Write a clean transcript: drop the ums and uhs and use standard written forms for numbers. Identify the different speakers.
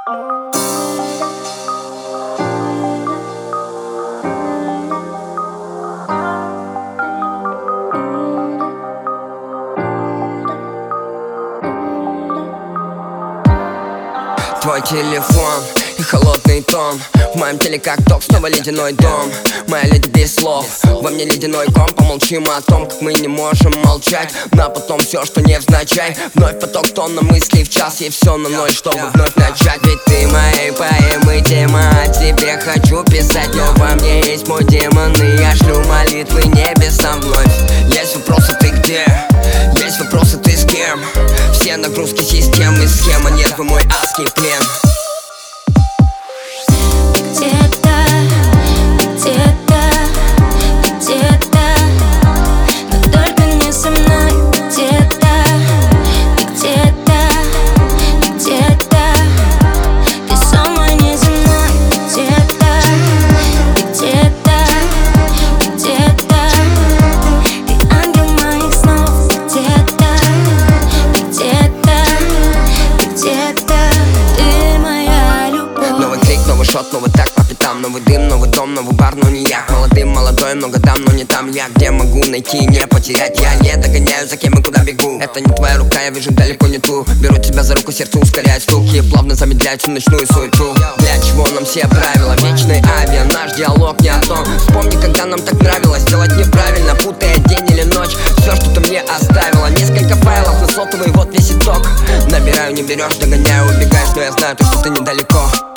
Speaker 1: Твой телефон и холодный тон. В моем теле как ток, снова ледяной дом. Моя леди без слов, во мне ледяной ком. Помолчим о том, как мы не можем молчать. На потом все, что невзначай. Вновь поток тонна мыслей в час. Ей все на ноль, чтобы вновь начать. Ведь ты моей поэмы тема, о тебе хочу писать. Но во мне есть мой демон, и я шлю молитвы небесам вновь. Есть вопросы, ты где? Есть вопросы, ты с кем? Все нагрузки системы, схема, нервы, мой адский плен. Новый шот, новый так по пятам. Новый дым, новый дом, новый бар, но не я. Молодым, молодой, много дам, но не там я. Где могу найти, не потерять? Я не догоняю, за кем и куда бегу. Это не твоя рука, я вижу далеко не ту. Беру тебя за руку, сердце ускоряет стуки. Плавно замедляет всю ночную суету. Для чего нам все правила? Вечный авиа, наш диалог не о том. Вспомни, когда нам так нравилось делать неправильно, путая день или ночь. Все, что ты мне оставила. Несколько файлов на сотовый, вот весь итог. Набираю, не берешь, догоняю, убегаешь, но я знаю, что ты недалеко.